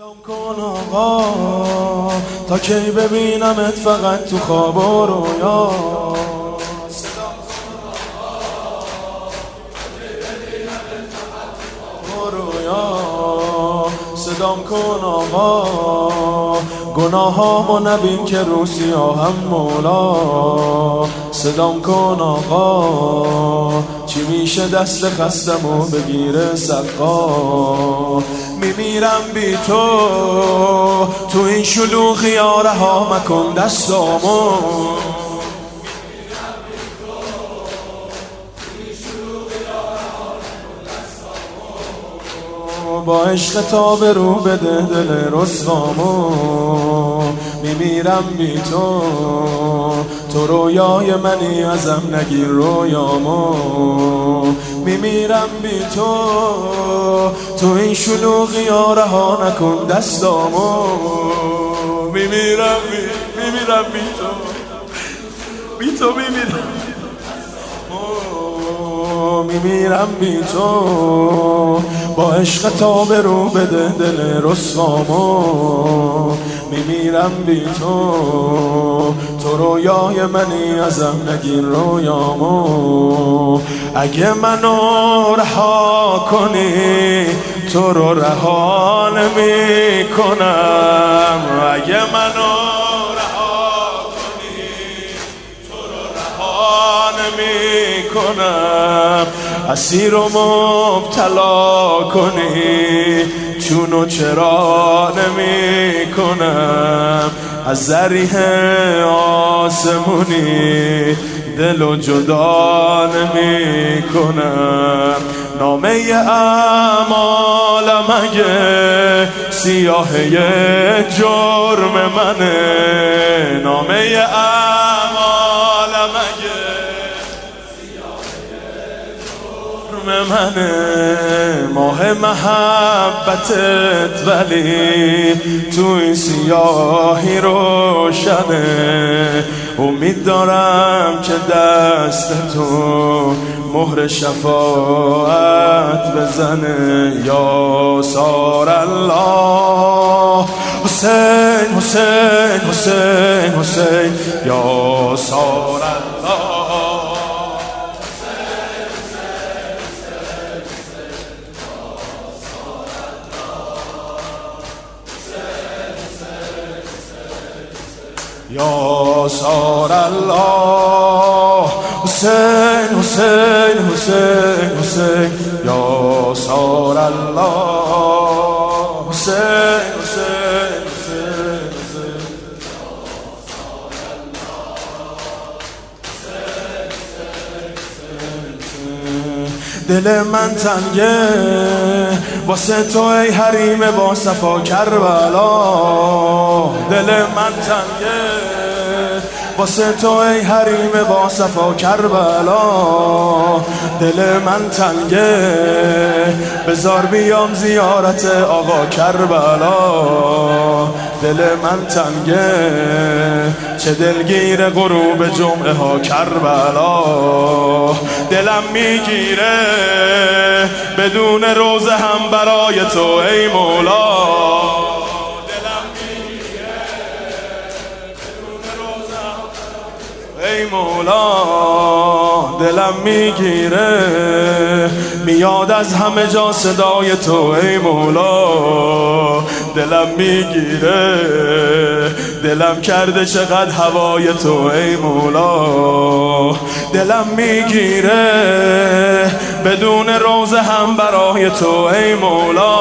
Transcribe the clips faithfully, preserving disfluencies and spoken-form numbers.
صدام کن آقا تا کی ببینمت فقط تو خواب و رویا. صدام کن آقا تا کی ببینمت فقط تو خواب و رویا. صدام کن آقا گناهامو نبین که رو سیاهم مولا. صدام کن آقا چی میشه دست خستمو بگیره سقا. میمیرم بی تو تو این شلوغی ها رها مکن دستامو. با عشق تا به رو بده دل رسوامو. میمیرم بی تو تو رویای منی ازم نگیر رویامو. میمیرم بی تو تو این شلوغی ها رها نکن دستامو. میمیرم بی میمیرم بی تو بی تو میمیرم میمیرم بی تو با عشق تا به رو بده دل رسوامو. میمیرم بی تو تو رویای منی ازم نگیر رویامو. اگه منو رها کنی تو رو رها نمی کنم. اگه منو رها کنی تو رو رها نمی کنم. اسیر و مبتلا کنی چونو چرا نمی کنم. از ذریح آسمونی دلو جدا نمی کنم. نامه اعمالم اگه سیاهه جرم منه. نامه اعمالم اگه منه. ماه محبتت ولی تو این سیاهی روشنه. امید دارم که دست تو مهر شفاعت بزنه. یا سار الله حسین حسین حسین حسین یا سار الله. یا سار الله حسین حسین حسین حسین یا سار الله حسین حسین حسین حسین دل من تنگه واسه تو ای حریم با صفا کربلا. دل من تنگه واسه تو ای حریم با صفا کربلا. دل من تنگه بذار بیام زیارت آقا کربلا. دل من تنگه چه دلگیر غروب جمعه ها کربلا. دلم میگیره بدون روزه هم برای تو ای مولا. ای مولا دلم میگیره میاد از همه جا صدای تو ای مولا. دلم میگیره دلم کرده چقدر هوای تو ای مولا. دلم میگیره بدون روزه هم برای تو ای مولا.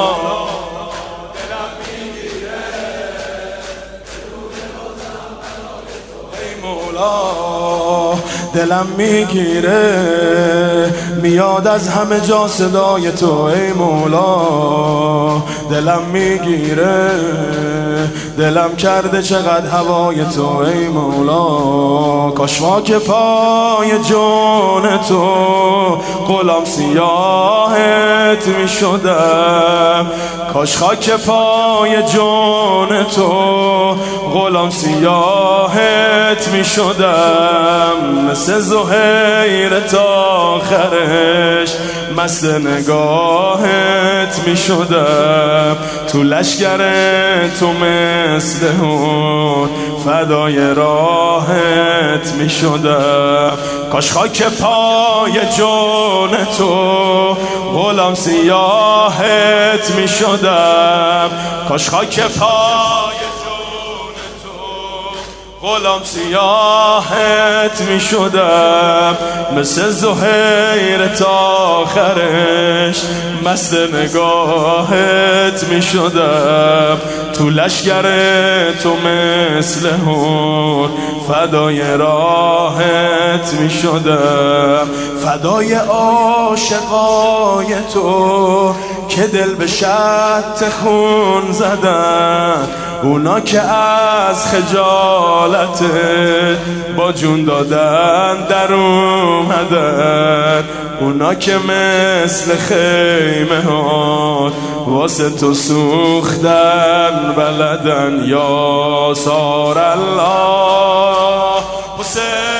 دلم میگیره میاد از همه جا صدای تو ای مولا. دلم میگیره دلم کرده چقدر هوای تو ای مولا. کاش خاک پای جون تو غلام سیاهت میشدم. کاش خاک پای جون تو غلام سیاهت میشدم. مثل زهیر تا آخرش مست نگاهت می شدم، تو لشگر تو مثل هون فدای راهت می شدم. کاش خاک پای جون تو غلام سیاهت می شدم، کاش خاک پای غلام سیاهت می شدم، مثل زهیر تا آخرش مست نگاهت می شدم، تو لشگر تو مثل هون فدای راهت می شدم، فدای عاشقای تو که دل به شط خون زدن، اونا که از خجالت با جون دادن در اومدن، اونا که مثل خیمه ها واسه تو سوختن بلدن. یا سار الله حسین